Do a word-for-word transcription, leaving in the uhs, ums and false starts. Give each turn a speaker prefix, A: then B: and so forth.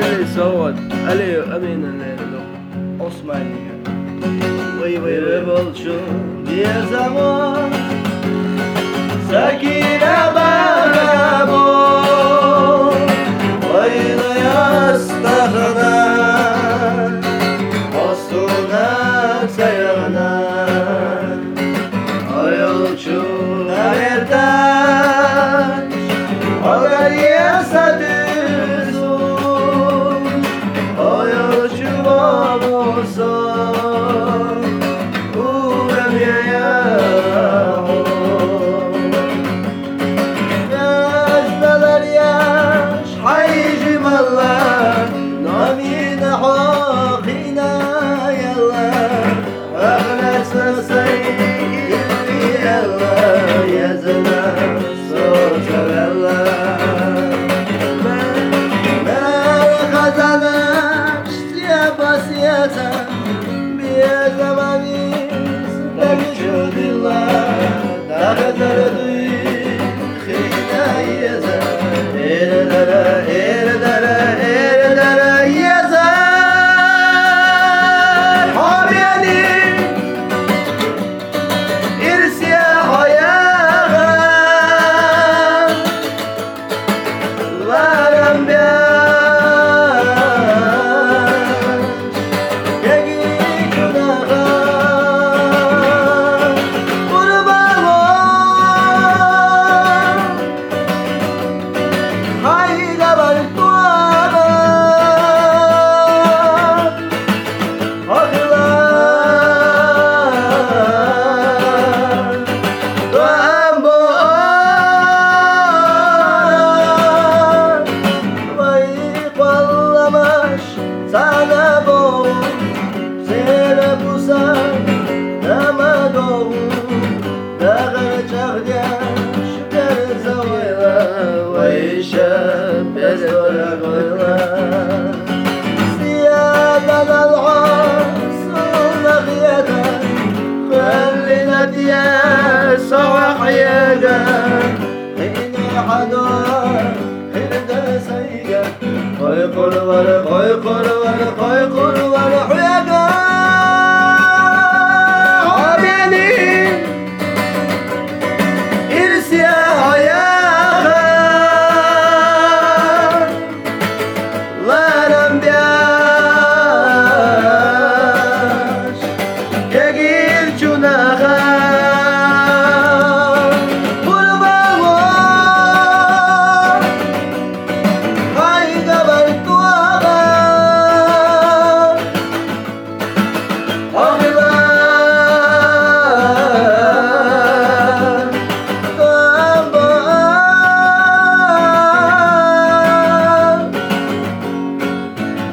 A: اللي صوت علي أمين Osmaniye. Vay vay vay bolçu bir zaman Sakine bağlamı Vaylı yastağına Ostuna sayana O yolcu nereden O gariye satıyorsun O yolcu olursun Uğramaya Yazdalar yaş Haycim Allah Namine hakine yallah Ağlarsa sayılmi Allah Yazına sorar Allah Bir zaman istemci dillar Dağıtır duyuk hikayeze Erdere, erdere, erdere yazar Ha benim irsiye hayal Varım ben Sana boğum, sene pusam, dama doğum Dağacak yaş, derse oyla Vay şep, bezora koyla Siyadan al-asıl nakiyata Khallina diye savax yega Hini hadar, hirde sayga Koy kurları, koy kurları